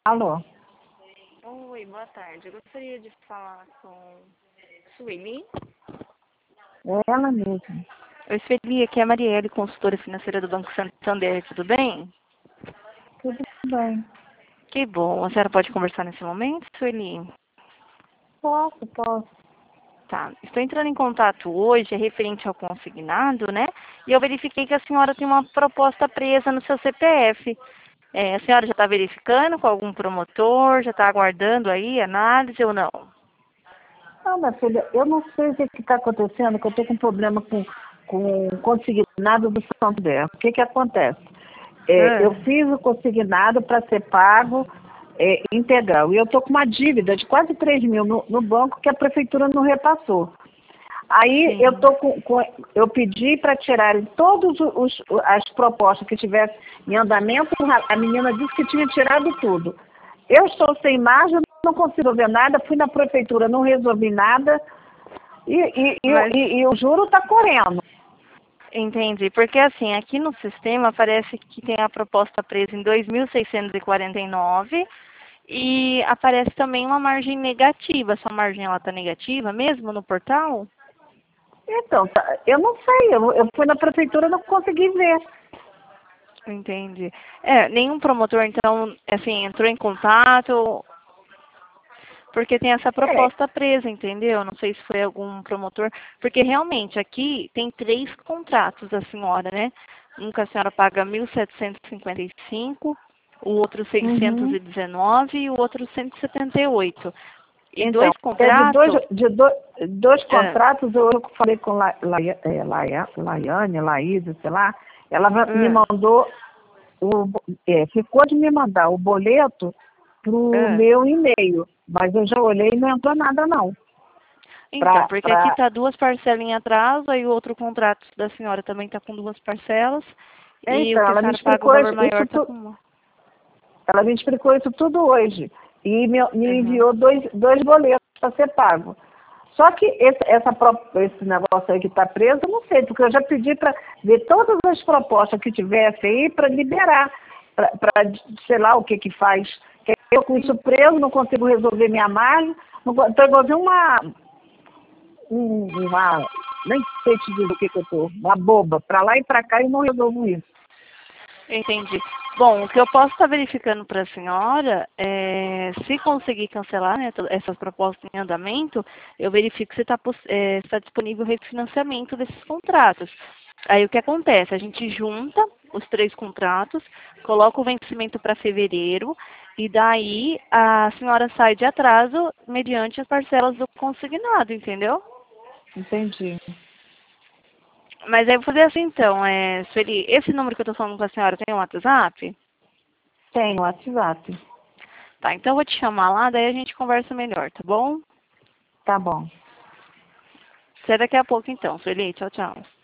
Alô? Oi, boa tarde. Eu gostaria de falar com Sueli. É ela mesma. Oi, Sueli, aqui é a Marielle, consultora financeira do Banco Santander. Tudo bem? Tudo bem. Que bom. A senhora pode conversar nesse momento, Sueli? Posso. Tá. Estou entrando em contato hoje, é referente ao consignado, né? E eu verifiquei que a senhora tem uma proposta presa no seu CPF. A senhora já está verificando com algum promotor? Já está aguardando aí análise ou não? Não, minha filha, eu não sei o que está acontecendo, que eu estou com problema com o consignado do Santander. O que acontece? Eu fiz o consignado para ser pago integral. E eu estou com uma dívida de quase 3 mil no banco que a prefeitura não repassou. Aí Sim. eu pedi para tirarem todas as propostas que tivessem em andamento, a menina disse que tinha tirado tudo. Eu estou sem margem, não consigo ver nada, fui na prefeitura, não resolvi nada e o juro está correndo. Entendi, porque assim, aqui no sistema parece que tem a proposta presa em 2.649 e aparece também uma margem negativa. Essa margem ela está negativa mesmo no portal? Então, eu não sei, eu fui na prefeitura e não consegui ver. Entendi. Nenhum promotor, então, assim, entrou em contato, porque tem essa proposta presa, entendeu? Não sei se foi algum promotor, porque realmente aqui tem 3 contratos da senhora, né? Um que a senhora paga 1.755, o outro 619 e o outro 178. E Então, dois contratos. dois contratos, eu falei com Laiane, Laísa, sei lá, ela me mandou, ficou de me mandar o boleto pro meu e-mail, mas eu já olhei e não entrou nada não. Então, porque aqui está 2 parcelas em atraso, aí o outro contrato da senhora também está com 2 parcelas, e o que a senhora paga o valor maior está com uma. Ela me explicou isso tudo hoje e me enviou dois boletos para ser pago. Só que esse negócio aí que está preso, eu não sei, porque eu já pedi para ver todas as propostas que tivesse aí para liberar, para sei lá o que faz. Eu com isso preso, não consigo resolver minha margem, estou igualzinho nem sei te dizer o que eu estou, uma boba, para lá e para cá e não resolvo isso. Entendi. Bom, o que eu posso estar verificando para a senhora é, se conseguir cancelar, né, essas propostas em andamento, eu verifico se está disponível o refinanciamento desses contratos. Aí o que acontece? A gente junta os 3 contratos, coloca o vencimento para fevereiro e daí a senhora sai de atraso mediante as parcelas do consignado, entendeu? Entendi. Mas aí eu vou fazer assim então, Sueli, esse número que eu estou falando com a senhora tem um WhatsApp? Tem o WhatsApp. Tá, então eu vou te chamar lá, daí a gente conversa melhor, tá bom? Tá bom. Até daqui a pouco então, Sueli. Tchau, tchau.